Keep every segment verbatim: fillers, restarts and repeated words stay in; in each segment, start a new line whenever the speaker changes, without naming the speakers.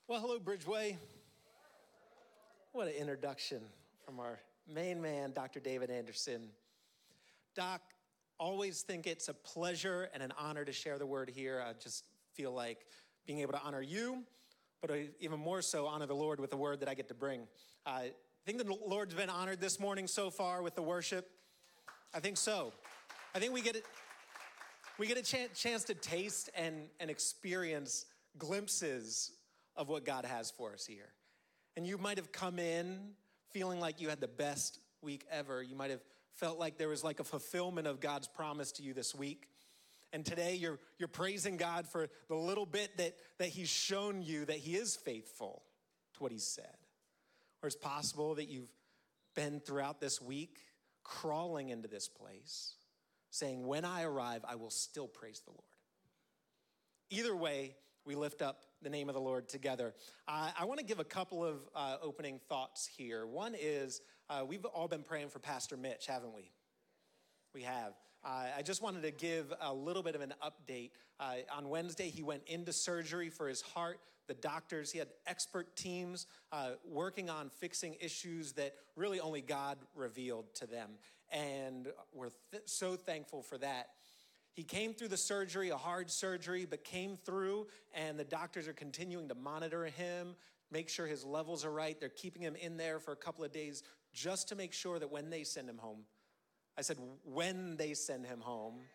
Well, hello, Bridgeway. What an introduction from our main man, Doctor David Anderson. Doc, always think it's a pleasure and an honor to share the word here. I just feel like being able to honor you, but even more so honor the Lord with the word that I get to bring. I think the Lord's been honored this morning so far with the worship. I think so. I think we get it. We get a ch- chance to taste and, and experience glimpses of what God has for us here. And you might have come in feeling like you had the best week ever. You might have felt like there was like a fulfillment of God's promise to you this week. And today you're you're praising God for the little bit that, that he's shown you that he is faithful to what he said. Or it's possible that you've been throughout this week crawling into this place saying, when I arrive, I will still praise the Lord. Either way, we lift up the name of the Lord together. Uh, I want to give a couple of uh, opening thoughts here. One is, uh, we've all been praying for Pastor Mitch, haven't we? We have. Uh, I just wanted to give a little bit of an update. Uh, on Wednesday, he went into surgery for his heart. The doctors, he had expert teams uh, working on fixing issues that really only God revealed to them. And we're th- so thankful for that. He came through the surgery, a hard surgery, but came through, and the doctors are continuing to monitor him, make sure his levels are right. They're keeping him in there for a couple of days just to make sure that when they send him home, I said when they send him home,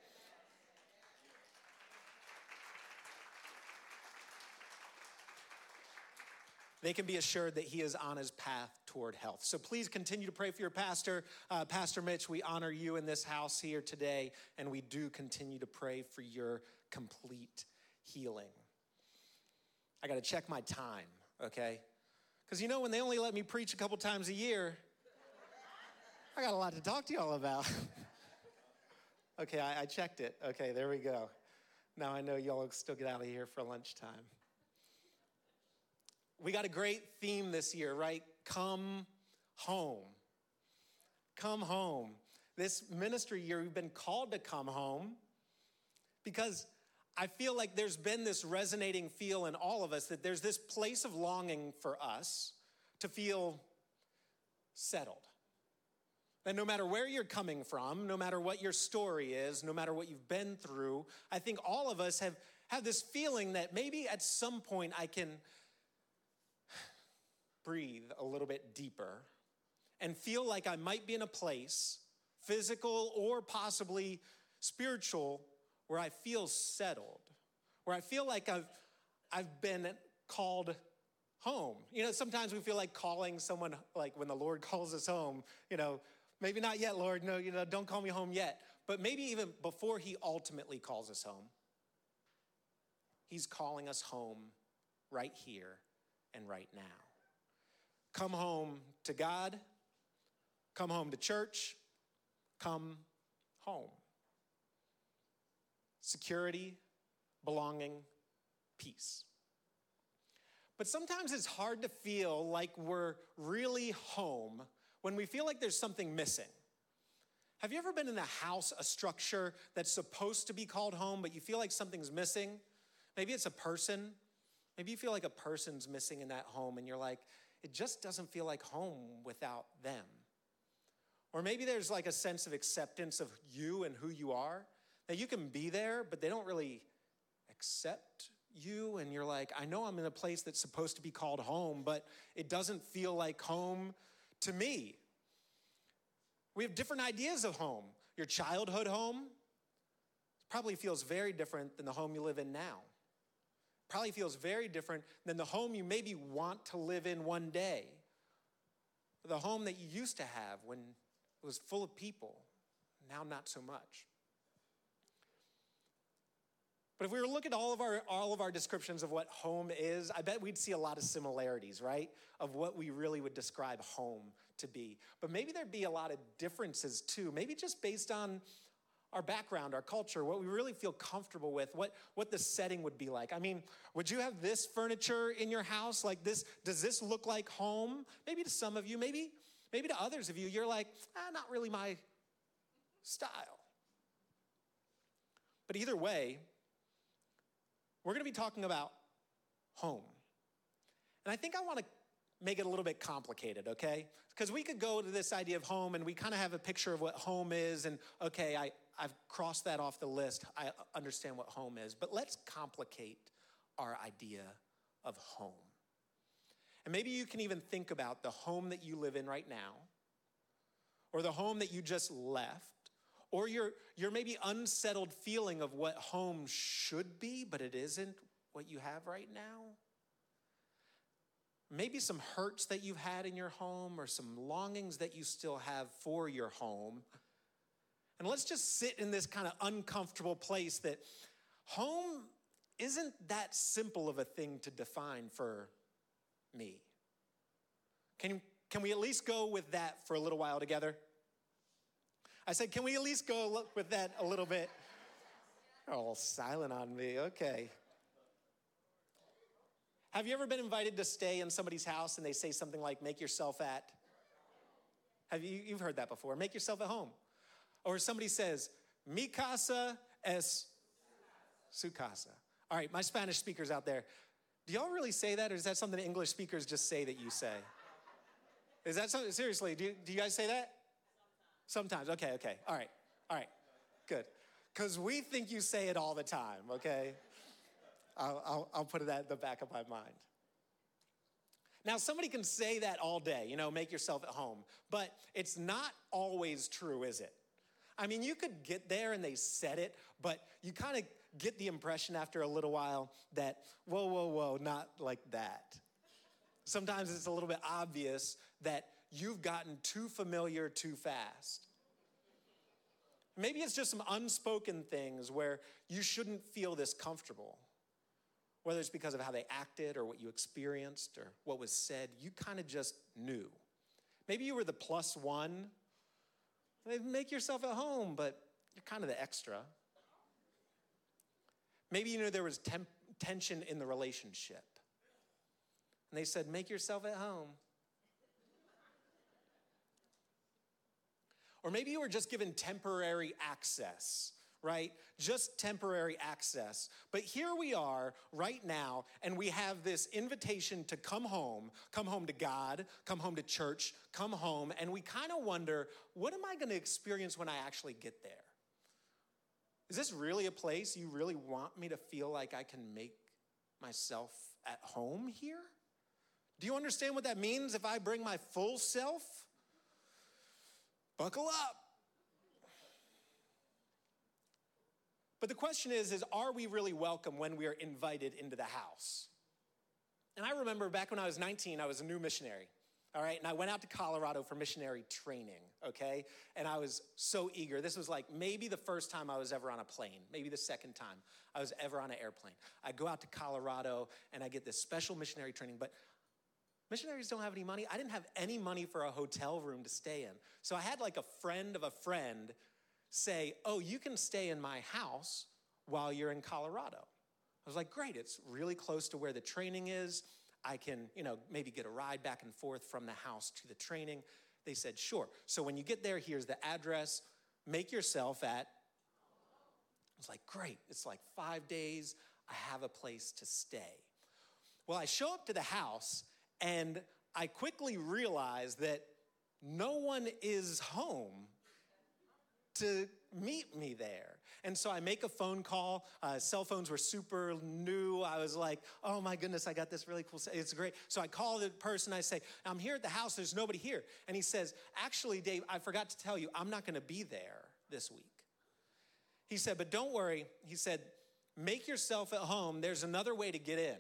they can be assured that he is on his path toward health. So please continue to pray for your pastor. Uh, Pastor Mitch, we honor you in this house here today, and we do continue to pray for your complete healing. I got to check my time, okay? Because you know, when they only let me preach a couple times a year, I got a lot to talk to y'all about. Okay, I, I checked it. Okay, there we go. Now I know y'all still get out of here for lunchtime. We got a great theme this year, right? Come home. Come home. This ministry year, we've been called to come home because I feel like there's been this resonating feel in all of us that there's this place of longing for us to feel settled. And no matter where you're coming from, no matter what your story is, no matter what you've been through, I think all of us have, have this feeling that maybe at some point I can breathe a little bit deeper and feel like I might be in a place, physical or possibly spiritual, where I feel settled, where I feel like I've, I've been called home. You know, sometimes we feel like calling someone, like when the Lord calls us home, you know, maybe not yet, Lord, no, you know, don't call me home yet. But maybe even before he ultimately calls us home, he's calling us home right here and right now. Come home to God, come home to church, come home. Security, belonging, peace. But sometimes it's hard to feel like we're really home when we feel like there's something missing. Have you ever been in a house, a structure that's supposed to be called home, but you feel like something's missing? Maybe it's a person. Maybe you feel like a person's missing in that home and you're like, it just doesn't feel like home without them. Or maybe there's like a sense of acceptance of you and who you are, that you can be there, but they don't really accept you. And you're like, I know I'm in a place that's supposed to be called home, but it doesn't feel like home to me. We have different ideas of home. Your childhood home probably feels very different than the home you live in now. Probably feels very different than the home you maybe want to live in one day. The home that you used to have when it was full of people, now not so much. But if we were to look at all of our all of our descriptions of what home is, I bet we'd see a lot of similarities, right? Of what we really would describe home to be. But maybe there'd be a lot of differences too, maybe just based on our background, our culture, what we really feel comfortable with, what, what the setting would be like. I mean, would you have this furniture in your house like this? Does this look like home? Maybe to some of you, maybe, maybe to others of you, you're like, ah, not really my style. But either way, we're gonna be talking about home. And I think I want to make it a little bit complicated, okay? Because we could go to this idea of home and we kind of have a picture of what home is and okay, I, I've crossed that off the list. I understand what home is. But let's complicate our idea of home. And maybe you can even think about the home that you live in right now, or the home that you just left, or your, your maybe unsettled feeling of what home should be, but it isn't what you have right now. Maybe some hurts that you've had in your home or some longings that you still have for your home. And let's just sit in this kind of uncomfortable place that home isn't that simple of a thing to define for me. Can, can we at least go with that for a little while together? I said, can we at least go with that a little bit? They're all silent on me, okay. Have you ever been invited to stay in somebody's house and they say something like, make yourself at? Have you, you've heard that before, make yourself at home. Or somebody says, mi casa es su casa. All right, my Spanish speakers out there, do y'all really say that, or is that something that English speakers just say that you say? Is that something, seriously, do, do you guys say that? Sometimes. Sometimes, okay, okay, all right, all right, good. Because we think you say it all the time, okay? I'll, I'll, I'll put that in the back of my mind. Now, somebody can say that all day, you know, make yourself at home, but it's not always true, is it? I mean, you could get there and they said it, but you kind of get the impression after a little while that, whoa, whoa, whoa, not like that. Sometimes it's a little bit obvious that you've gotten too familiar too fast. Maybe it's just some unspoken things where you shouldn't feel this comfortable. Whether it's because of how they acted or what you experienced or what was said, you kind of just knew. Maybe you were the plus one. Make yourself at home, but you're kind of the extra. Maybe you knew there was temp- tension in the relationship. And they said, make yourself at home. Or maybe you were just given temporary access, right? Just temporary access. But here we are right now, and we have this invitation to come home, come home to God, come home to church, come home, and we kind of wonder, what am I going to experience when I actually get there? Is this really a place you really want me to feel like I can make myself at home here? Do you understand what that means if I bring my full self? Buckle up. But the question is, is are we really welcome when we are invited into the house? And I remember back when I was nineteen, I was a new missionary, all right? And I went out to Colorado for missionary training, okay? And I was so eager. This was like maybe the first time I was ever on a plane, maybe the second time I was ever on an airplane. I go out to Colorado and I get this special missionary training, but missionaries don't have any money. I didn't have any money for a hotel room to stay in. So I had like a friend of a friend say, oh, you can stay in my house while you're in Colorado. I was like, great, it's really close to where the training is. I can, you know, maybe get a ride back and forth from the house to the training. They said, sure. So when you get there, here's the address. Make yourself at, I was like, great, it's like five days. I have a place to stay. Well, I show up to the house, and I quickly realized that no one is home to meet me there. And so I make a phone call. Uh, cell phones were super new. I was like, oh my goodness, I got this really cool, it's great. So I call the person, I say, I'm here at the house, there's nobody here. And he says, actually, Dave, I forgot to tell you, I'm not gonna be there this week. He said, but don't worry. He said, make yourself at home. There's another way to get in.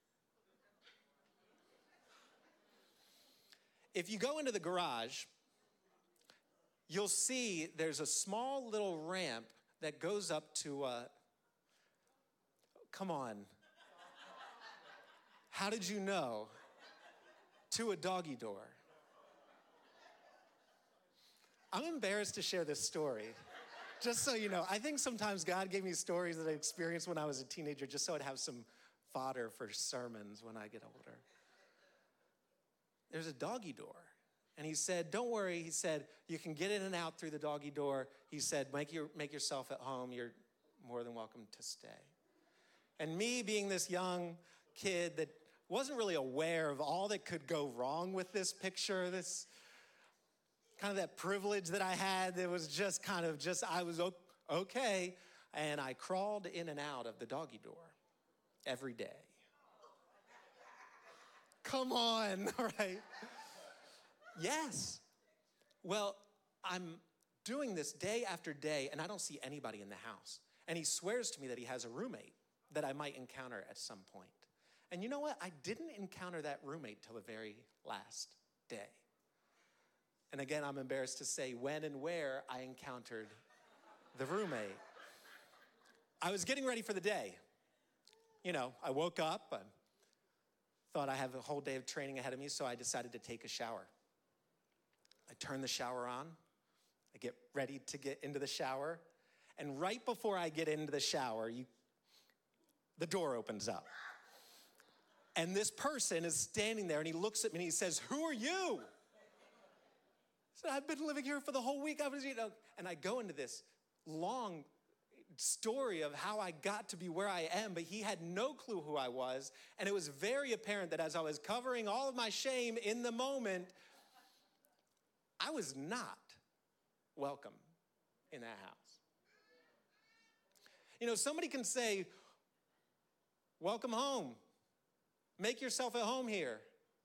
If you go into the garage, you'll see there's a small little ramp that goes up to, uh, come on. How did you know? To a doggy door. I'm embarrassed to share this story. Just so you know, I think sometimes God gave me stories that I experienced when I was a teenager just so I'd have some fodder for sermons when I get older. There's a doggy door. And he said, don't worry. He said, you can get in and out through the doggy door. He said, make, your, make yourself at home. You're more than welcome to stay. And me being this young kid that wasn't really aware of all that could go wrong with this picture, this kind of that privilege that I had that was just kind of just, I was okay. And I crawled in and out of the doggy door every day. Come on, all right? Yes. Well, I'm doing this day after day, and I don't see anybody in the house. And he swears to me that he has a roommate that I might encounter at some point. And you know what? I didn't encounter that roommate till the very last day. And again, I'm embarrassed to say when and where I encountered the roommate. I was getting ready for the day. You know, I woke up, I thought I have a whole day of training ahead of me, so I decided to take a shower. I turn the shower on. I get ready to get into the shower. And right before I get into the shower, you, the door opens up. And this person is standing there, and he looks at me, and he says, "Who are you?" I said, "I've been living here for the whole week." I was, you know, and I go into this long story of how I got to be where I am, but he had no clue who I was. And it was very apparent that as I was covering all of my shame in the moment, I was not welcome in that house. You know, somebody can say, "Welcome home. Make yourself at home here."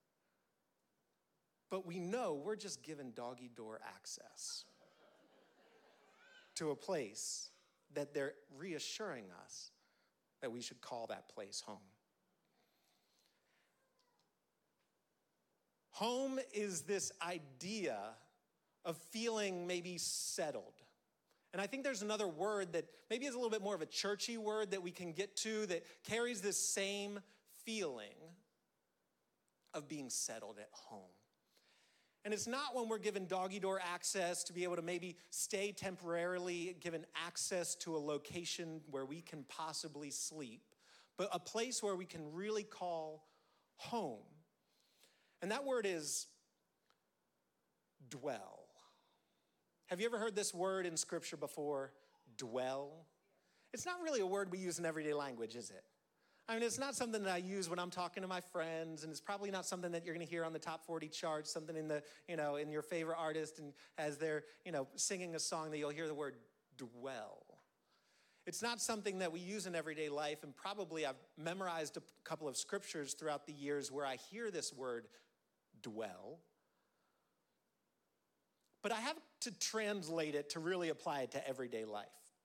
But we know we're just given doggy door access to a place that they're reassuring us that we should call that place home. Home is this idea of feeling maybe settled. And I think there's another word that maybe is a little bit more of a churchy word that we can get to that carries this same feeling of being settled at home. And it's not when we're given doggy door access to be able to maybe stay temporarily, given access to a location where we can possibly sleep, but a place where we can really call home. And that word is dwell. Have you ever heard this word in Scripture before? Dwell. It's not really a word we use in everyday language, is it? I mean, it's not something that I use when I'm talking to my friends, and it's probably not something that you're going to hear on the top forty charts, something in the, you know, in your favorite artist, and as they're, you know, singing a song that you'll hear the word dwell. It's not something that we use in everyday life, and probably I've memorized a couple of scriptures throughout the years where I hear this word dwell. But I have to translate it to really apply it to everyday life.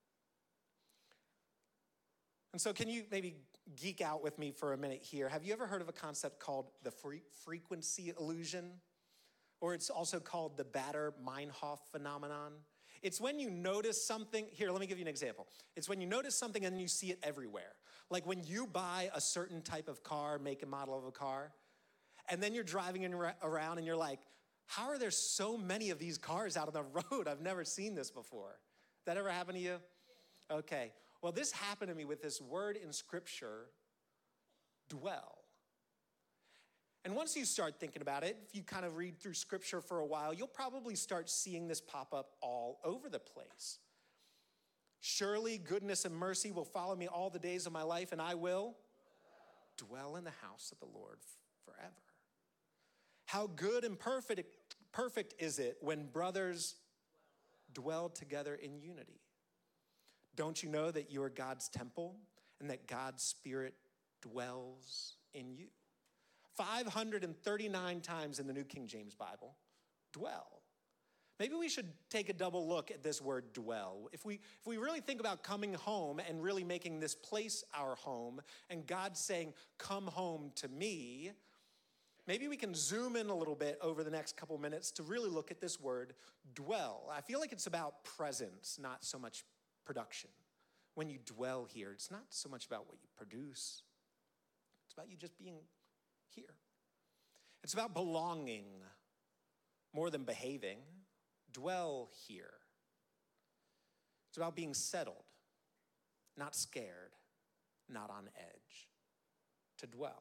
And so can you maybe geek out with me for a minute here? Have you ever heard of a concept called the fre- frequency illusion? Or it's also called the Baader-Meinhof phenomenon. It's when you notice something. Here, let me give you an example. It's when you notice something and then you see it everywhere. Like when you buy a certain type of car, make and model of a car, and then you're driving in, around and you're like, how are there so many of these cars out on the road? I've never seen this before. That ever happened to you? Okay. Well, this happened to me with this word in Scripture, dwell. And once you start thinking about it, if you kind of read through Scripture for a while, you'll probably start seeing this pop up all over the place. Surely goodness and mercy will follow me all the days of my life, and I will dwell in the house of the Lord forever. How good and perfect, perfect is it when brothers dwell together in unity. Don't you know that you are God's temple and that God's Spirit dwells in you? five hundred thirty-nine times in the New King James Bible, dwell. Maybe we should take a double look at this word dwell. If we, if we really think about coming home and really making this place our home, and God saying, come home to me, maybe we can zoom in a little bit over the next couple minutes to really look at this word dwell. I feel like it's about presence, not so much production. When you dwell here, it's not so much about what you produce. It's about you just being here. It's about belonging more than behaving. Dwell here. It's about being settled, not scared, not on edge. To dwell.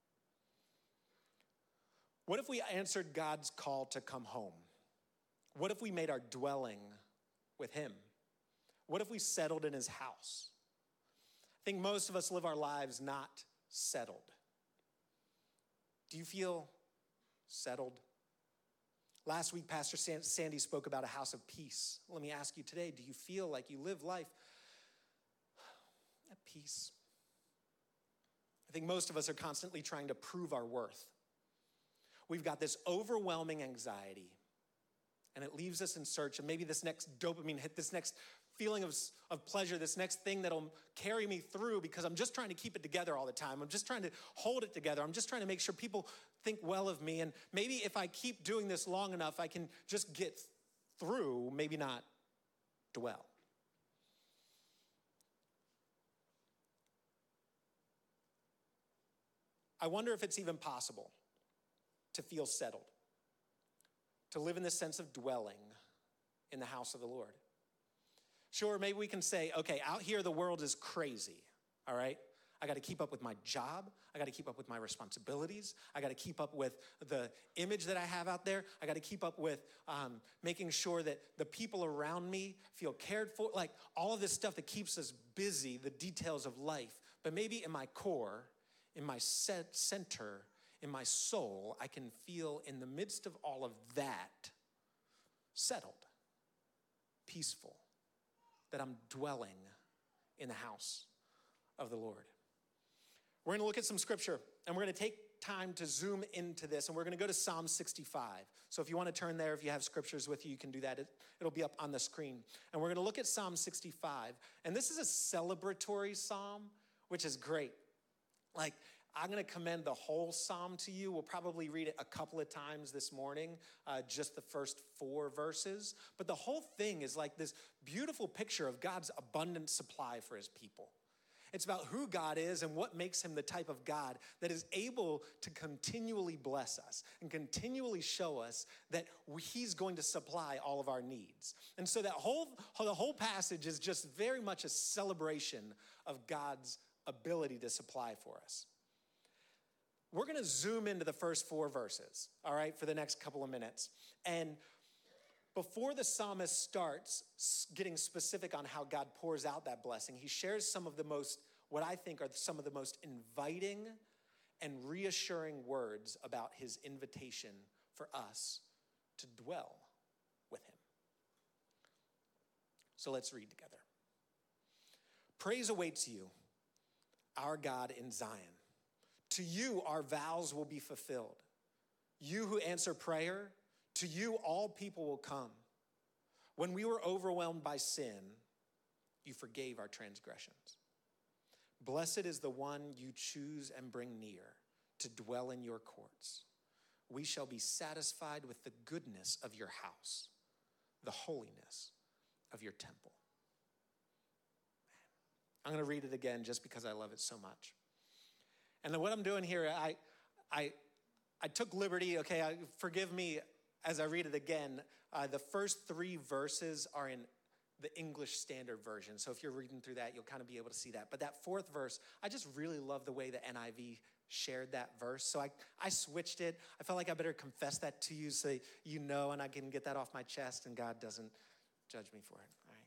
What if we answered God's call to come home? What if we made our dwelling with him? What if we settled in his house? I think most of us live our lives not settled. Do you feel settled? Last week, Pastor Sandy spoke about a house of peace. Let me ask you today, do you feel like you live life at peace? I think most of us are constantly trying to prove our worth. We've got this overwhelming anxiety, and it leaves us in search of maybe this next dopamine hit, this next feeling of, of pleasure, this next thing that'll carry me through because I'm just trying to keep it together all the time. I'm just trying to hold it together. I'm just trying to make sure people think well of me. And maybe if I keep doing this long enough, I can just get through, maybe not dwell. I wonder if it's even possible to feel settled, to live in this sense of dwelling in the house of the Lord. Sure, maybe we can say, okay, out here the world is crazy, all right? I got to keep up with my job. I got to keep up with my responsibilities. I got to keep up with the image that I have out there. I got to keep up with um, making sure that the people around me feel cared for, like all of this stuff that keeps us busy, the details of life. But maybe in my core, in my set center, in my soul, I can feel in the midst of all of that, settled, peaceful, that I'm dwelling in the house of the Lord. We're going to look at some scripture, and we're going to take time to zoom into this, and we're going to go to Psalm sixty-five. So if you want to turn there, if you have scriptures with you, you can do that. It, it'll be up on the screen. And we're going to look at Psalm sixty-five, and this is a celebratory psalm, which is great. Like, I'm going to commend the whole psalm to you. We'll probably read it a couple of times this morning, uh, just the first four verses. But the whole thing is like this beautiful picture of God's abundant supply for his people. It's about who God is and what makes him the type of God that is able to continually bless us and continually show us that he's going to supply all of our needs. And so that whole, the whole passage is just very much a celebration of God's ability to supply for us. We're going to zoom into the first four verses, all right, for the next couple of minutes. And before the psalmist starts getting specific on how God pours out that blessing, he shares some of the most, what I think are some of the most inviting and reassuring words about his invitation for us to dwell with him. So let's read together. Praise awaits you, our God in Zion. To you, our vows will be fulfilled. You who answer prayer, to you all people will come. When we were overwhelmed by sin, you forgave our transgressions. Blessed is the one you choose and bring near to dwell in your courts. We shall be satisfied with the goodness of your house, the holiness of your temple. I'm going to read it again just because I love it so much. And then what I'm doing here, I, I, I took liberty, okay, I, forgive me as I read it again. Uh, the first three verses are in the English Standard Version. So if you're reading through that, you'll kind of be able to see that. But that fourth verse, I just really love the way the N I V shared that verse. So I, I switched it. I felt like I better confess that to you so you know, and I can get that off my chest and God doesn't judge me for it. All right.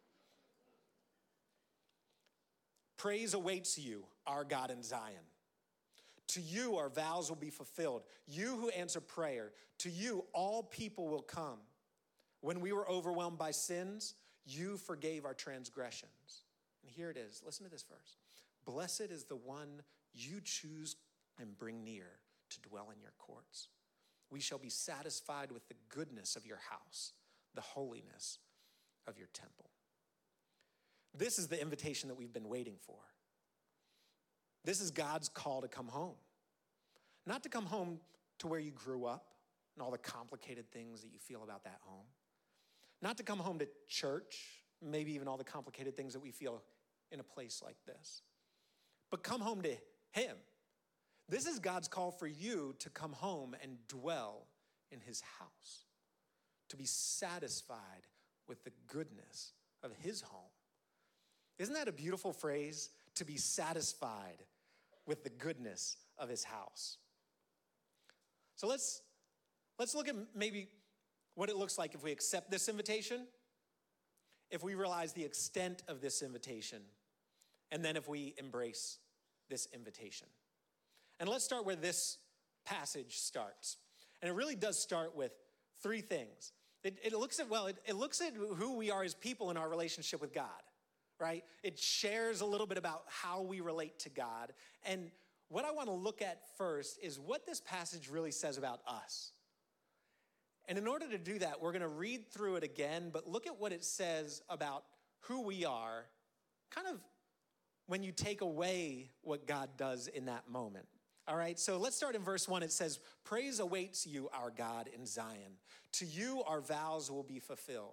Praise awaits you, our God in Zion. To you, our vows will be fulfilled. You who answer prayer, to you, all people will come. When we were overwhelmed by sins, you forgave our transgressions. And here it is. Listen to this verse. Blessed is the one you choose and bring near to dwell in your courts. We shall be satisfied with the goodness of your house, the holiness of your temple. This is the invitation that we've been waiting for. This is God's call to come home. Not to come home to where you grew up and all the complicated things that you feel about that home. Not to come home to church, maybe even all the complicated things that we feel in a place like this. But come home to him. This is God's call for you to come home and dwell in his house. To be satisfied with the goodness of his home. Isn't that a beautiful phrase? To be satisfied with the goodness of his house. So let's, let's look at maybe what it looks like if we accept this invitation, if we realize the extent of this invitation, and then if we embrace this invitation. And let's start where this passage starts. And it really does start with three things. It, it looks at, well, it, it looks at who we are as people in our relationship with God, right? It shares a little bit about how we relate to God. And what I want to look at first is what this passage really says about us. And in order to do that, we're going to read through it again, but look at what it says about who we are, kind of when you take away what God does in that moment. All right, so let's start in verse one. It says, "Praise awaits you, our God, in Zion. To you our vows will be fulfilled."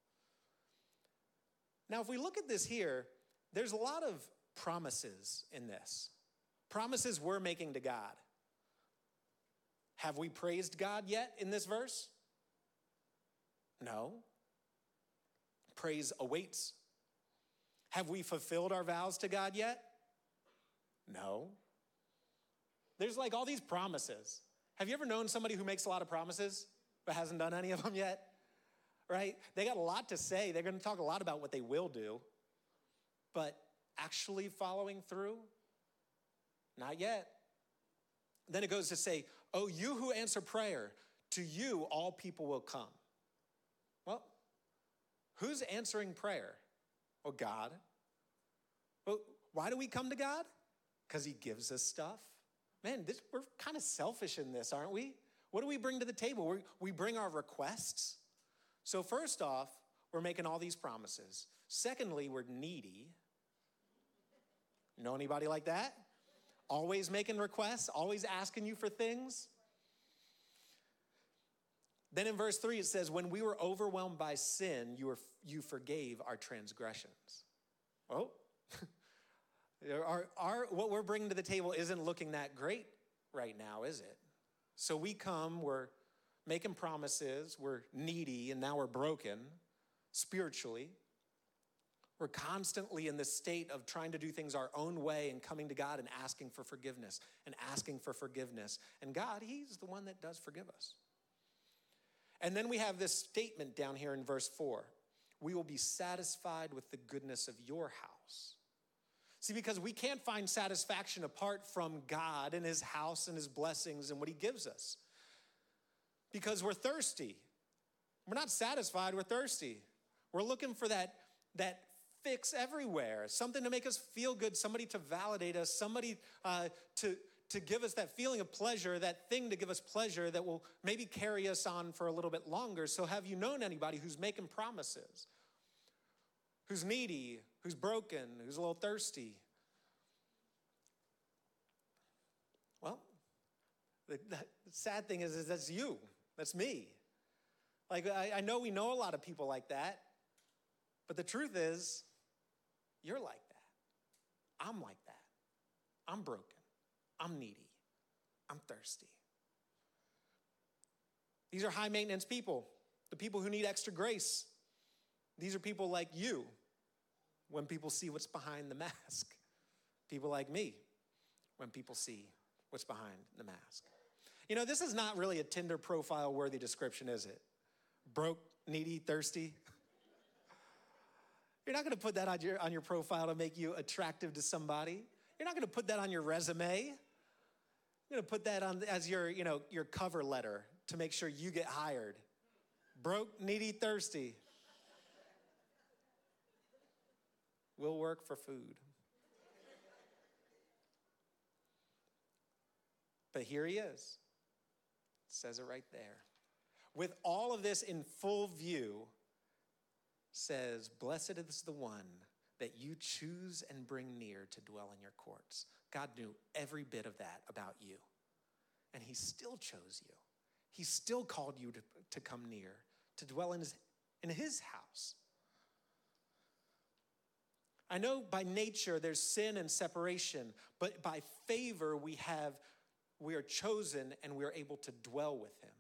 Now, if we look at this here, there's a lot of promises in this. Promises we're making to God. Have we praised God yet in this verse? No. Praise awaits. Have we fulfilled our vows to God yet? No. There's like all these promises. Have you ever known somebody who makes a lot of promises but hasn't done any of them yet? Right? They got a lot to say. They're going to talk a lot about what they will do. But actually following through? Not yet. Then it goes to say, "Oh, you who answer prayer, to you all people will come." Well, who's answering prayer? Well, God. Well, why do we come to God? Because he gives us stuff. Man, this, we're kind of selfish in this, aren't we? What do we bring to the table? We, we bring our requests. So first off, we're making all these promises. Secondly, we're needy. Know anybody like that? Always making requests, always asking you for things. Then in verse three, it says, "When we were overwhelmed by sin, you, were, you forgave our transgressions." Oh, our, our, what we're bringing to the table isn't looking that great right now, is it? So we come, we're making promises, we're needy, and now we're broken spiritually. We're constantly in this state of trying to do things our own way and coming to God and asking for forgiveness and asking for forgiveness. And God, he's the one that does forgive us. And then we have this statement down here in verse four. "We will be satisfied with the goodness of your house." See, because we can't find satisfaction apart from God and his house and his blessings and what he gives us. Because we're thirsty. We're not satisfied, we're thirsty. We're looking for that, that fix everywhere, something to make us feel good, somebody to validate us, somebody uh, to, to give us that feeling of pleasure, that thing to give us pleasure that will maybe carry us on for a little bit longer. So have you known anybody who's making promises? Who's needy, who's broken, who's a little thirsty? Well, the, the sad thing is, is that's you. That's me. Like, I, I know we know a lot of people like that, but the truth is, you're like that. I'm like that. I'm broken. I'm needy. I'm thirsty. These are high maintenance people, the people who need extra grace. These are people like you when people see what's behind the mask. People like me when people see what's behind the mask. You know, this is not really a Tinder profile worthy description, is it? Broke, needy, thirsty. You're not going to put that on your, on your profile to make you attractive to somebody. You're not going to put that on your resume. You're going to put that on as your, you know, your cover letter to make sure you get hired. Broke, needy, thirsty. Will work for food. But here he is. It says it right there. With all of this in full view, says, "Blessed is the one that you choose and bring near to dwell in your courts." God knew every bit of that about you. And he still chose you. He still called you to, to come near, to dwell in his, in his house. I know by nature there's sin and separation, but by favor we have, we are chosen and we are able to dwell with him.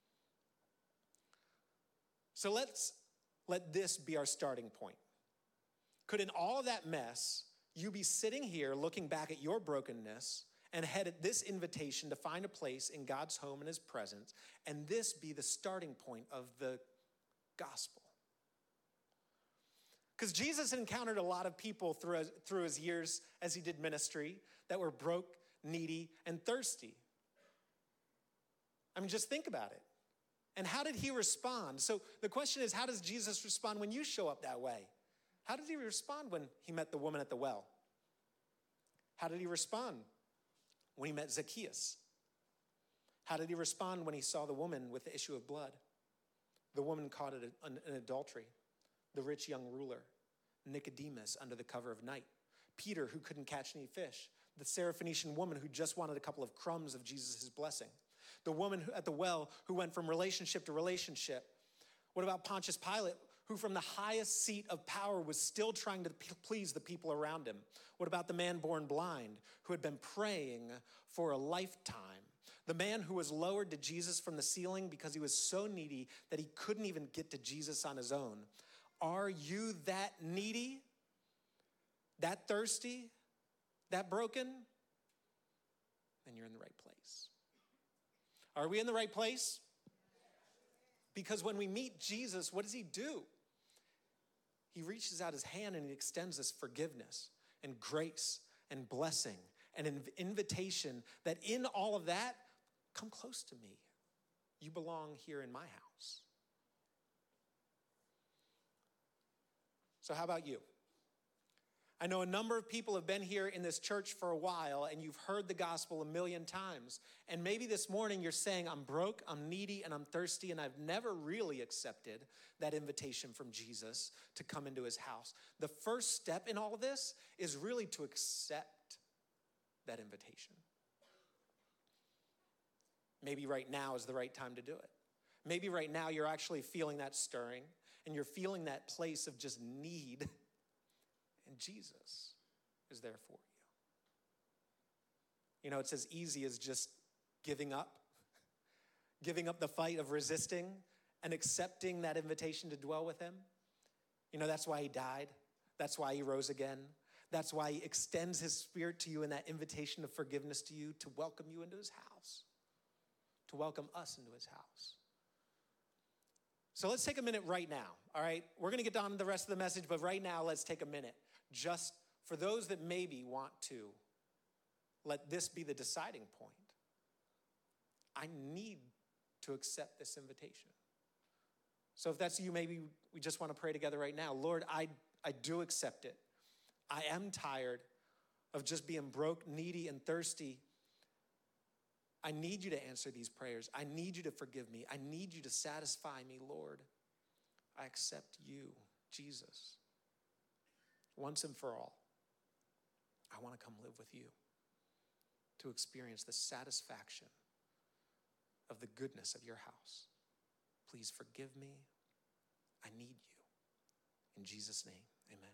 So let's let this be our starting point. Could in all of that mess, you be sitting here looking back at your brokenness and head at this invitation to find a place in God's home and his presence, and this be the starting point of the gospel? Because Jesus encountered a lot of people through, through his years as he did ministry that were broke, needy, and thirsty. I mean, just think about it. And how did he respond? So the question is, how does Jesus respond when you show up that way? How did he respond when he met the woman at the well? How did he respond when he met Zacchaeus? How did he respond when he saw the woman with the issue of blood? The woman caught in adultery, the rich young ruler, Nicodemus under the cover of night, Peter who couldn't catch any fish, the Syrophoenician woman who just wanted a couple of crumbs of Jesus' blessing, the woman at the well who went from relationship to relationship. What about Pontius Pilate, who from the highest seat of power was still trying to please the people around him? What about the man born blind who had been praying for a lifetime? The man who was lowered to Jesus from the ceiling because he was so needy that he couldn't even get to Jesus on his own. Are you that needy, that thirsty, that broken? Then you're in the right place. Are we in the right place? Because when we meet Jesus, what does he do? He reaches out his hand and he extends us forgiveness and grace and blessing and an invitation that in all of that, come close to me. You belong here in my house. So how about you? I know a number of people have been here in this church for a while and you've heard the gospel a million times. And maybe this morning you're saying, I'm broke, I'm needy, and I'm thirsty, and I've never really accepted that invitation from Jesus to come into his house. The first step in all of this is really to accept that invitation. Maybe right now is the right time to do it. Maybe right now you're actually feeling that stirring and you're feeling that place of just need, and Jesus is there for you. You know, it's as easy as just giving up, giving up the fight of resisting and accepting that invitation to dwell with him. You know, that's why he died. That's why he rose again. That's why he extends his spirit to you in that invitation of forgiveness to you, to welcome you into his house, to welcome us into his house. So let's take a minute right now, all right? We're going to get down to the rest of the message, but right now let's take a minute just for those that maybe want to let this be the deciding point. I need to accept this invitation. So if that's you, maybe we just want to pray together right now. Lord, I, I do accept it. I am tired of just being broke, needy, and thirsty. I need you to answer these prayers. I need you to forgive me. I need you to satisfy me, Lord. I accept you, Jesus, once and for all. I want to come live with you to experience the satisfaction of the goodness of your house. Please forgive me. I need you. In Jesus' name, amen.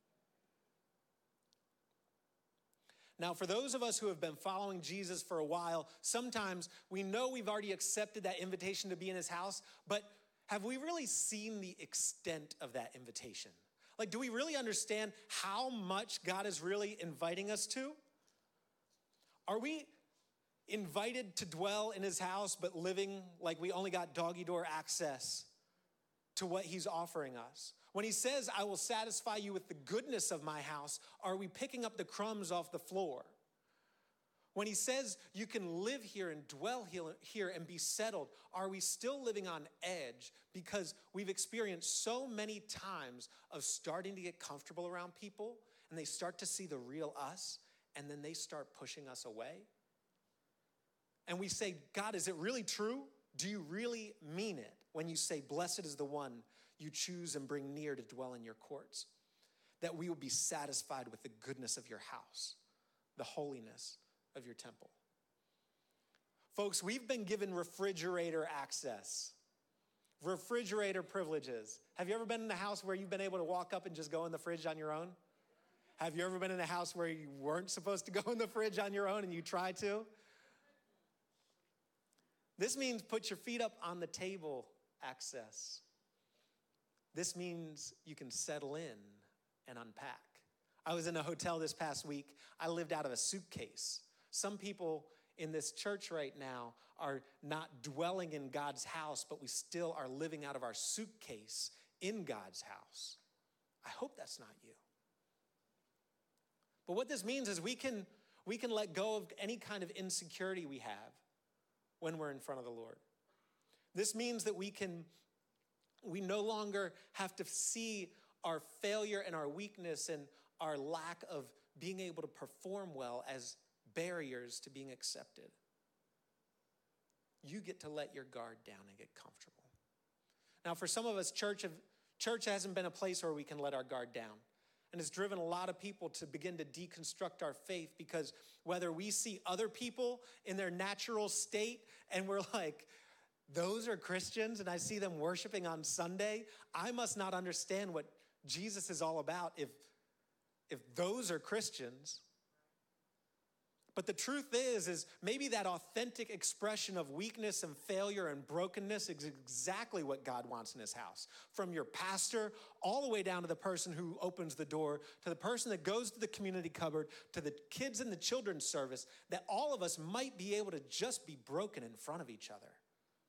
Now, for those of us who have been following Jesus for a while, sometimes we know we've already accepted that invitation to be in his house, but have we really seen the extent of that invitation? Like, do we really understand how much God is really inviting us to? Are we invited to dwell in his house, but living like we only got doggy door access to what he's offering us? When he says, I will satisfy you with the goodness of my house, are we picking up the crumbs off the floor? When he says you can live here and dwell here and be settled, are we still living on edge because we've experienced so many times of starting to get comfortable around people and they start to see the real us and then they start pushing us away? And we say, God, is it really true? Do you really mean it when you say, blessed is the one you choose and bring near to dwell in your courts? That we will be satisfied with the goodness of your house, the holiness of your temple. Folks, we've been given refrigerator access, refrigerator privileges. Have you ever been in a house where you've been able to walk up and just go in the fridge on your own? Have you ever been in a house where you weren't supposed to go in the fridge on your own and you tried to? This means put your feet up on the table access. This means you can settle in and unpack. I was in a hotel this past week. I lived out of a suitcase. Some people in this church right now are not dwelling in God's house, but we still are living out of our suitcase in God's house. I hope that's not you. But what this means is we can, we can let go of any kind of insecurity we have when we're in front of the Lord. This means that we can, we no longer have to see our failure and our weakness and our lack of being able to perform well as barriers to being accepted. You get to let your guard down and get comfortable. Now, for some of us, church, have, church hasn't been a place where we can let our guard down. And it's driven a lot of people to begin to deconstruct our faith, because whether we see other people in their natural state and we're like, those are Christians, and I see them worshiping on Sunday, I must not understand what Jesus is all about if, if those are Christians. But the truth is, is maybe that authentic expression of weakness and failure and brokenness is exactly what God wants in his house. From your pastor all the way down to the person who opens the door, to the person that goes to the community cupboard, to the kids in the children's service, that all of us might be able to just be broken in front of each other.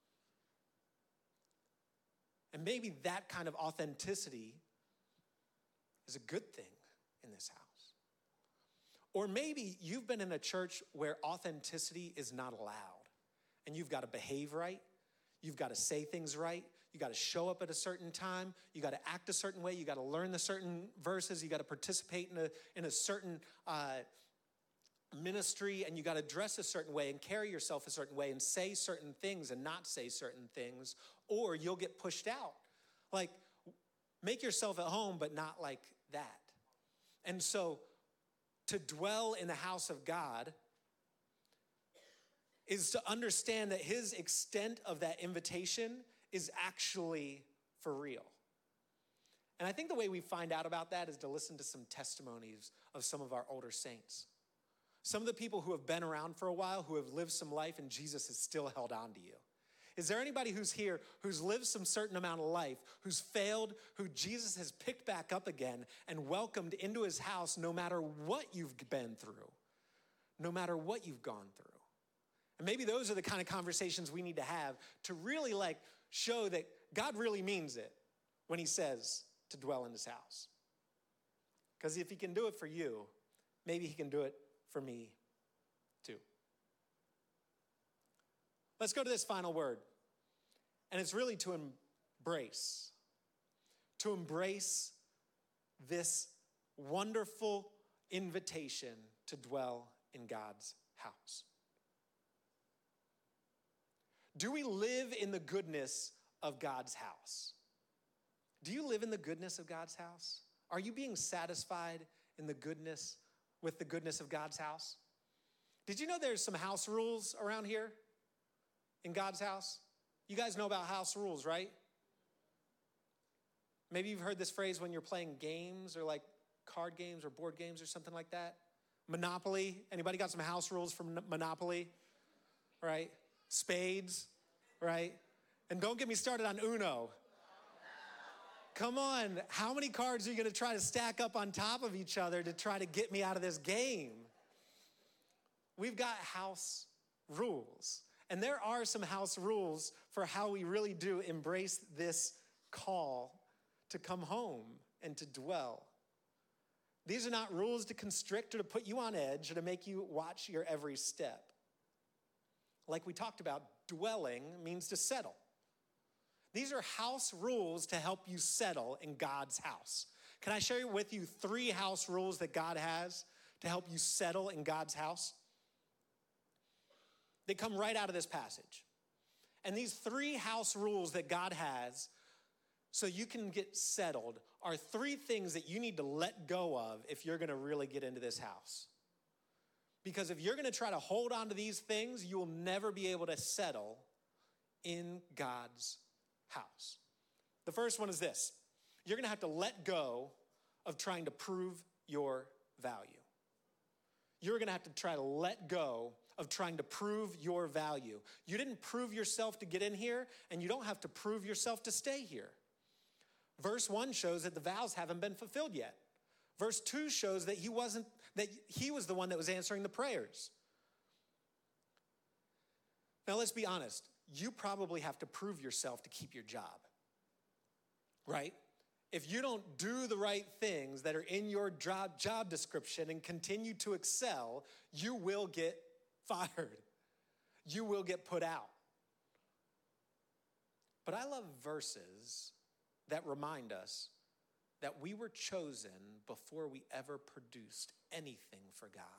And maybe that kind of authenticity is a good thing in this house. Or maybe you've been in a church where authenticity is not allowed, and you've got to behave right, you've got to say things right, you got to show up at a certain time, you got to act a certain way, you got to learn the certain verses, you got to participate in a, in a certain uh, ministry, and you got to dress a certain way and carry yourself a certain way and say certain things and not say certain things, or you'll get pushed out. Like, make yourself at home, but not like that. And so, to dwell in the house of God is to understand that his extent of that invitation is actually for real. And I think the way we find out about that is to listen to some testimonies of some of our older saints. Some of the people who have been around for a while, who have lived some life, and Jesus has still held on to you. Is there anybody who's here who's lived some certain amount of life, who's failed, who Jesus has picked back up again and welcomed into his house no matter what you've been through, no matter what you've gone through? And maybe those are the kind of conversations we need to have to really like show that God really means it when he says to dwell in his house. Because if he can do it for you, maybe he can do it for me too. Let's go to this final word. And it's really to embrace. To embrace this wonderful invitation to dwell in God's house. Do we live in the goodness of God's house? Do you live in the goodness of God's house? Are you being satisfied in the goodness, with the goodness of God's house? Did you know there's some house rules around here in God's house? You guys know about house rules, right? Maybe you've heard this phrase when you're playing games or like card games or board games or something like that. Monopoly. Anybody got some house rules from Monopoly? Right? Spades, right? And don't get me started on Uno. Come on, how many cards are you going to try to stack up on top of each other to try to get me out of this game? We've got house rules. And there are some house rules for how we really do embrace this call to come home and to dwell. These are not rules to constrict or to put you on edge or to make you watch your every step. Like we talked about, dwelling means to settle. These are house rules to help you settle in God's house. Can I share with you three house rules that God has to help you settle in God's house? They come right out of this passage. And these three house rules that God has so you can get settled are three things that you need to let go of if you're going to really get into this house. Because if you're going to try to hold on to these things, you will never be able to settle in God's house. The first one is this. You're going to have to let go of trying to prove your value. You're going to have to try to let go of trying to prove your value. You didn't prove yourself to get in here, and you don't have to prove yourself to stay here. Verse one shows that the vows haven't been fulfilled yet. Verse two shows that he wasn't, that he was the one that was answering the prayers. Now let's be honest. You probably have to prove yourself to keep your job, right? If you don't do the right things that are in your job, job description and continue to excel, you will get fired. you will get put out. But I love verses that remind us that we were chosen before we ever produced anything for God.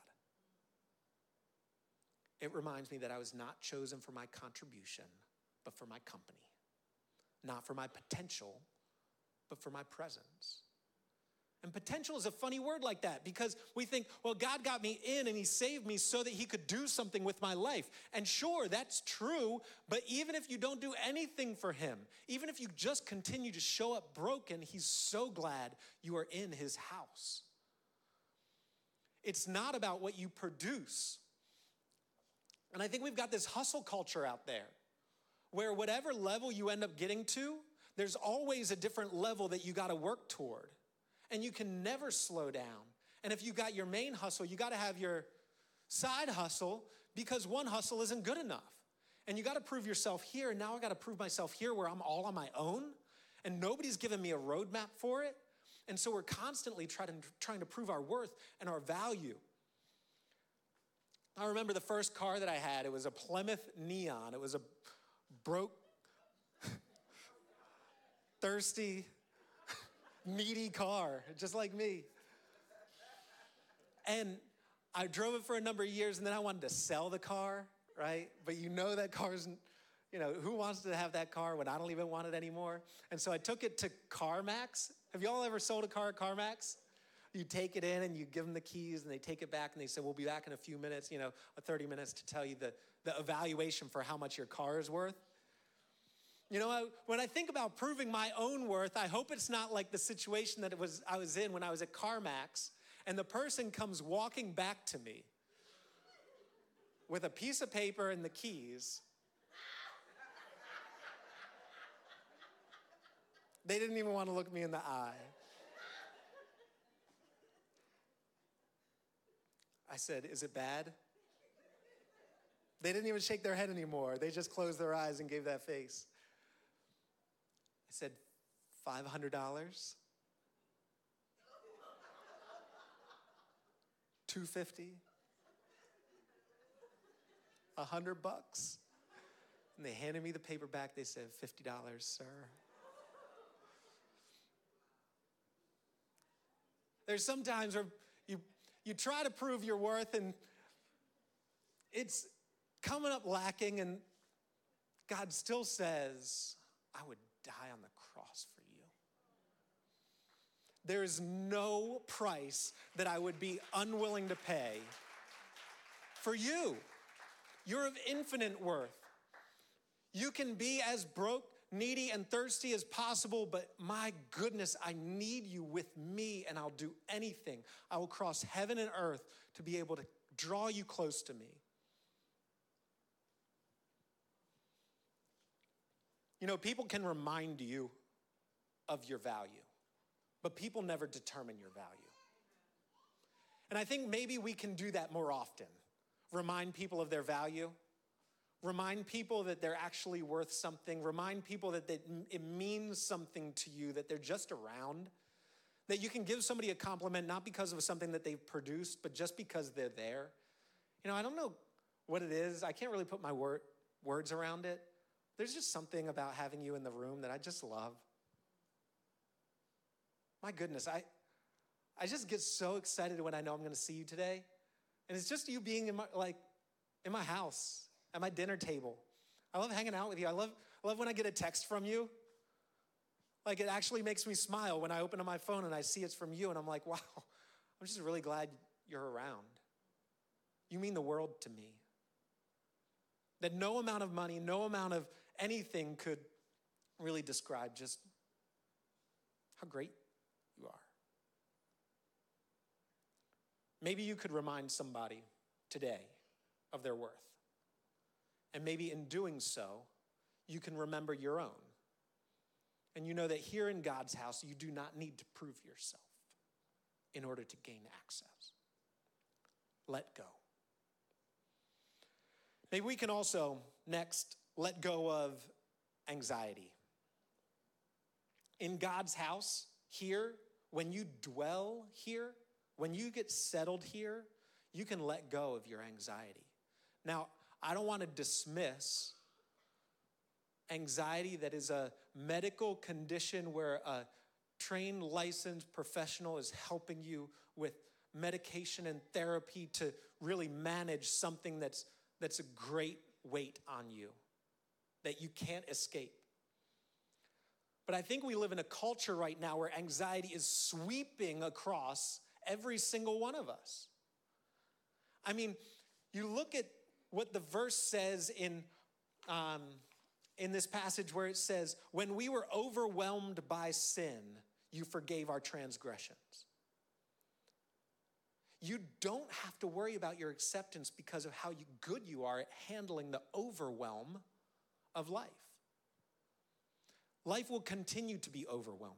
It reminds me that I was not chosen for my contribution, but for my company. Not for my potential, but for my presence. And potential is a funny word like that because we think, well, God got me in and he saved me so that he could do something with my life. And sure, that's true, but even if you don't do anything for him, even if you just continue to show up broken, he's so glad you are in his house. It's not about what you produce. And I think we've got this hustle culture out there where whatever level you end up getting to, there's always a different level that you got to work toward. And you can never slow down. And if you got your main hustle, you got to have your side hustle because one hustle isn't good enough. And you got to prove yourself here. And now I got to prove myself here where I'm all on my own. And nobody's given me a roadmap for it. And so we're constantly trying to, trying to prove our worth and our value. I remember the first car that I had. It was a Plymouth Neon. It was a broke, thirsty, needy car, just like me. And I drove it for a number of years, and then I wanted to sell the car, right? But you know that car's, you know, who wants to have that car when I don't even want it anymore? And so I took it to CarMax. Have y'all ever sold a car at CarMax? You take it in, and you give them the keys, and they take it back, and they say, we'll be back in a few minutes, you know, thirty minutes to tell you the, the evaluation for how much your car is worth. You know, I, when I think about proving my own worth, I hope it's not like the situation that it was I was in when I was at CarMax, and the person comes walking back to me with a piece of paper and the keys. They didn't even want to look me in the eye. I said, is it bad? They didn't even shake their head anymore. They just closed their eyes and gave that face. I said, five hundred dollars? two hundred fifty dollars? one hundred bucks? And they handed me the paper back. They said, fifty dollars, sir. There's some times where you, you try to prove your worth and it's coming up lacking, and God still says, I would die on the cross for you. There is no price that I would be unwilling to pay for you. You're of infinite worth. You can be as broke, needy, and thirsty as possible, but my goodness, I need you with me, and I'll do anything. I will cross heaven and earth to be able to draw you close to me. You know, people can remind you of your value, but people never determine your value. And I think maybe we can do that more often. Remind people of their value. Remind people that they're actually worth something. Remind people that they, it means something to you, that they're just around. That you can give somebody a compliment not because of something that they've produced, but just because they're there. You know, I don't know what it is. I can't really put my word, words around it. There's just something about having you in the room that I just love. My goodness, I, I just get so excited when I know I'm going to see you today. And it's just you being in my, like, in my house, at my dinner table. I love hanging out with you. I love, I love when I get a text from you. Like, it actually makes me smile when I open up my phone and I see it's from you. And I'm like, wow, I'm just really glad you're around. You mean the world to me. That no amount of money, no amount of anything could really describe just how great you are. Maybe you could remind somebody today of their worth. And maybe in doing so, you can remember your own. And you know that here in God's house, you do not need to prove yourself in order to gain access. Let go. Maybe we can also, next, let go of anxiety. In God's house, here, when you dwell here, when you get settled here, you can let go of your anxiety. Now, I don't want to dismiss anxiety that is a medical condition where a trained, licensed professional is helping you with medication and therapy to really manage something that's, that's a great weight on you that you can't escape. But I think we live in a culture right now where anxiety is sweeping across every single one of us. I mean, you look at what the verse says in, um, in this passage where it says, when we were overwhelmed by sin, you forgave our transgressions. You don't have to worry about your acceptance because of how good you are at handling the overwhelm of life. Life will continue to be overwhelming.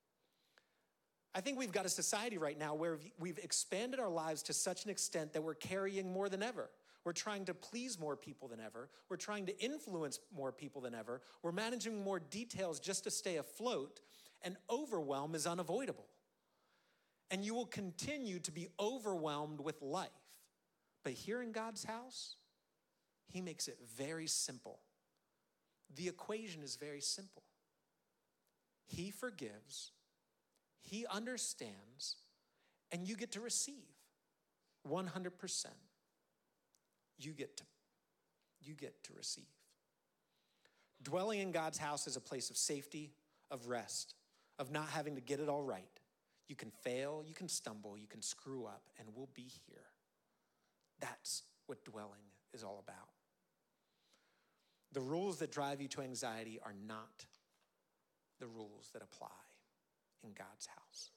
I think we've got a society right now where we've expanded our lives to such an extent that we're carrying more than ever. We're trying to please more people than ever. We're trying to influence more people than ever. We're managing more details just to stay afloat, and overwhelm is unavoidable. And you will continue to be overwhelmed with life. But here in God's house, he makes it very simple. The equation is very simple. He forgives, he understands, and you get to receive one hundred percent. You get to, you get to receive. Dwelling in God's house is a place of safety, of rest, of not having to get it all right. You can fail, you can stumble, you can screw up, and we'll be here. That's what dwelling is all about. The rules that drive you to anxiety are not the rules that apply in God's house.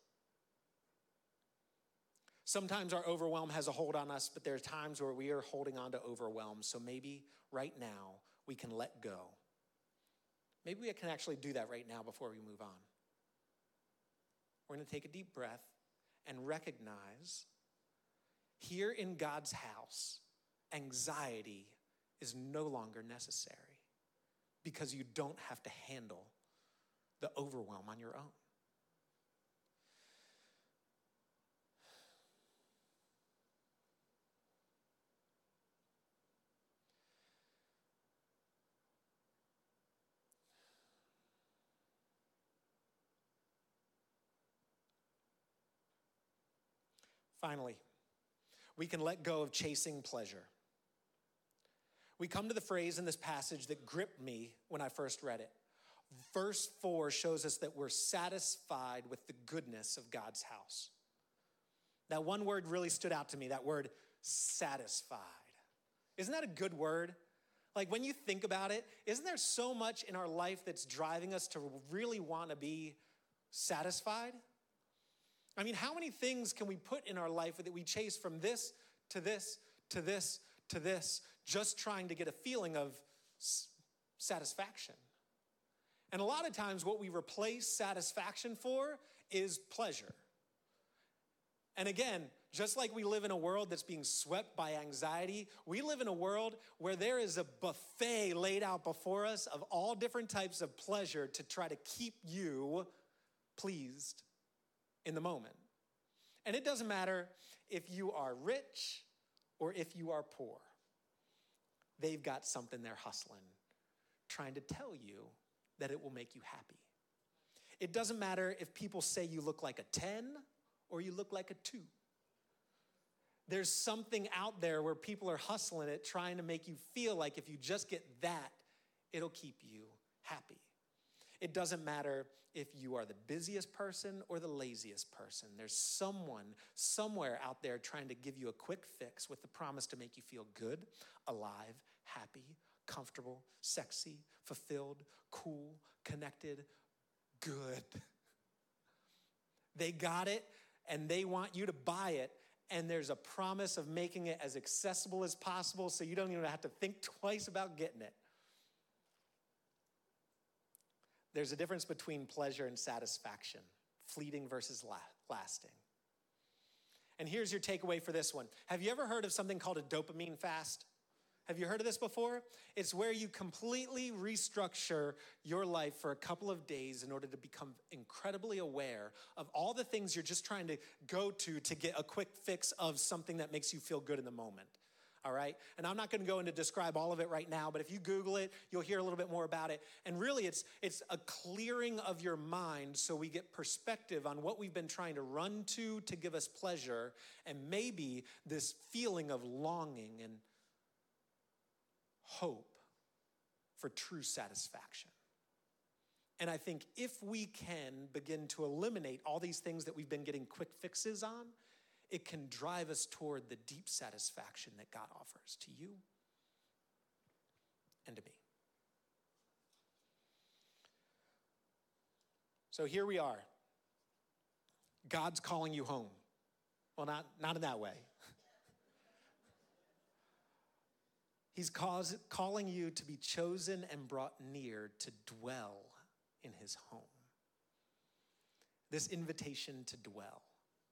Sometimes our overwhelm has a hold on us, but there are times where we are holding on to overwhelm. So maybe right now we can let go. Maybe we can actually do that right now before we move on. We're going to take a deep breath and recognize here in God's house, anxiety is no longer necessary because you don't have to handle the overwhelm on your own. Finally, we can let go of chasing pleasure. We come to the phrase in this passage that gripped me when I first read it. Verse four shows us that we're satisfied with the goodness of God's house. That one word really stood out to me, that word satisfied. Isn't that a good word? Like when you think about it, isn't there so much in our life that's driving us to really want to be satisfied? I mean, how many things can we put in our life that we chase from this to this to this to this, just trying to get a feeling of s- satisfaction? And a lot of times what we replace satisfaction for is pleasure. And again, just like we live in a world that's being swept by anxiety, we live in a world where there is a buffet laid out before us of all different types of pleasure to try to keep you pleased in the moment. And it doesn't matter if you are rich or if you are poor. They've got something they're hustling, trying to tell you that it will make you happy. It doesn't matter if people say you look like a ten or you look like a two. There's something out there where people are hustling it, trying to make you feel like if you just get that, it'll keep you happy. It doesn't matter if you are the busiest person or the laziest person. There's someone somewhere out there trying to give you a quick fix with the promise to make you feel good, alive, happy, comfortable, sexy, fulfilled, cool, connected, good. They got it, and they want you to buy it, and there's a promise of making it as accessible as possible so you don't even have to think twice about getting it. There's a difference between pleasure and satisfaction, fleeting versus la- lasting. And here's your takeaway for this one. Have you ever heard of something called a dopamine fast? Have you heard of this before? It's where you completely restructure your life for a couple of days in order to become incredibly aware of all the things you're just trying to go to to get a quick fix of something that makes you feel good in the moment. all right? And I'm not gonna go into describe all of it right now, but if you Google it, you'll hear a little bit more about it. And really, it's, it's a clearing of your mind so we get perspective on what we've been trying to run to to give us pleasure, and maybe this feeling of longing and hope for true satisfaction. And I think if we can begin to eliminate all these things that we've been getting quick fixes on, it can drive us toward the deep satisfaction that God offers to you and to me. So here we are. God's calling you home. Well, not, not in that way. He's cause, calling you to be chosen and brought near to dwell in his home. This invitation to dwell.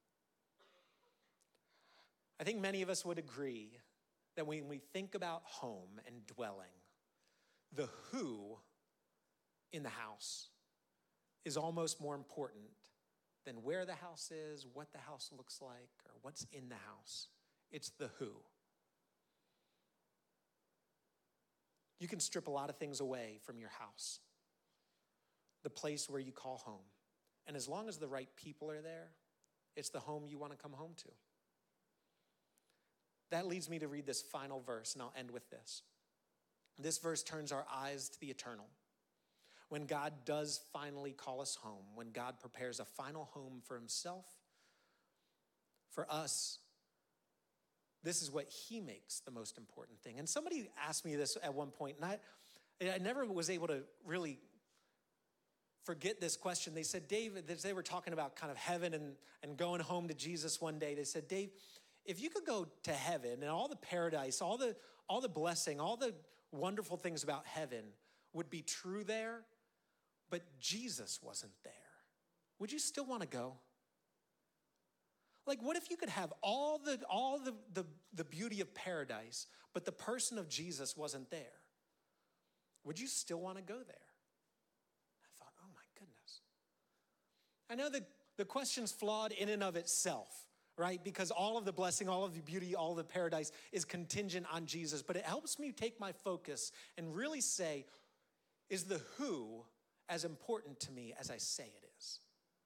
I think many of us would agree that when we think about home and dwelling, the who in the house is almost more important than where the house is, what the house looks like, or what's in the house. It's the who. You can strip a lot of things away from your house, the place where you call home. And as long as the right people are there, it's the home you want to come home to. That leads me to read this final verse, and I'll end with this. This verse turns our eyes to the eternal. When God does finally call us home, when God prepares a final home for himself, for us, this is what he makes the most important thing. And somebody asked me this at one point, and I, I never was able to really forget this question. They said, Dave, they were talking about kind of heaven and, and going home to Jesus one day. They said, Dave, if you could go to heaven and all the paradise, all the, all the blessing, all the wonderful things about heaven would be true there, but Jesus wasn't there, would you still want to go? Like, what if you could have all the all the, the, the beauty of paradise, but the person of Jesus wasn't there? Would you still want to go there? I thought, oh my goodness. I know that the question's flawed in and of itself, right? Because all of the blessing, all of the beauty, all of the paradise is contingent on Jesus. But it helps me take my focus and really say, is the who as important to me as I say it is?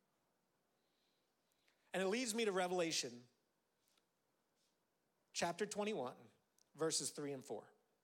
And it leads me to Revelation chapter twenty-one, verses three and four.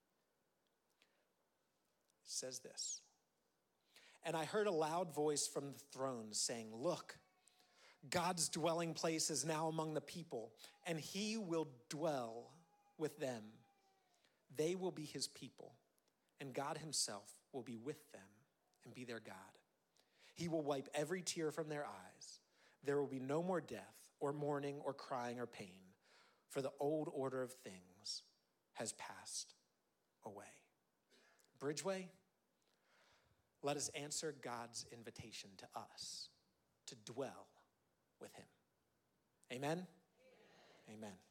It says this, and I heard a loud voice from the throne saying, look, God's dwelling place is now among the people, and he will dwell with them. They will be his people, and God himself will be with them and be their God. He will wipe every tear from their eyes. There will be no more death or mourning or crying or pain, for the old order of things has passed away. Bridgeway, let us answer God's invitation to us to dwell with him. Amen? Amen. Amen.